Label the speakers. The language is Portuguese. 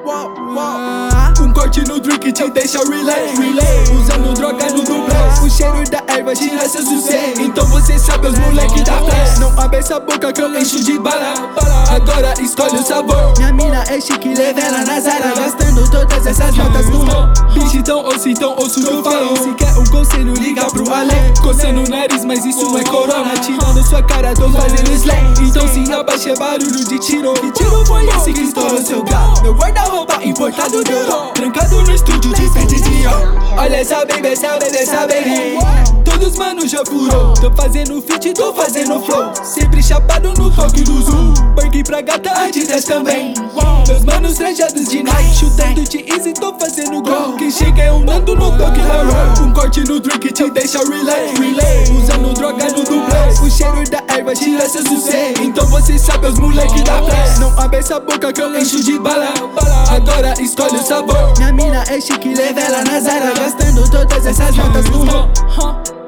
Speaker 1: Um corte no drink te deixa relay. Usando droga no dublê. O cheiro da erva tira seu sossego. Então você sabe os moleque da flex. Não abre essa boca que eu encho de bala. Agora escolhe o sabor.
Speaker 2: Minha mina é chique, leva ela na Zara, gastando todas essas notas no mão.
Speaker 1: Bicho, então ouça o que eu falo. Se quer um conselho, liga pro Ale. Coçando o nariz, mas isso não é corona. Tirando sua cara, tô fazendo slang. Então se abaixa, é barulho de tiro. Que tiro foi esse que estourou seu gato? Meu guarda-roupa importado de ouro, trancado no estúdio de Fedidinho. Olha essa baby, essa baby. Todos manos já furou. Tô fazendo feat, tô fazendo flow. Sempre chapado no toque do zoom. Banque pra gata, Adidas também. Meus manos trajados de night, chutando de easy, tô fazendo gol. Quem chega é um Nando no toque da road. Um corte no drink te deixa relay. Usando droga no dublê. O cheiro da erva tira seu sossego. Então você sabe os moleque da flex. Não abre essa boca que eu encho de bala. Agora escolhe o sabor.
Speaker 2: Minha mina é chique, leva ela na Zara, gastando todas essas notas no mão.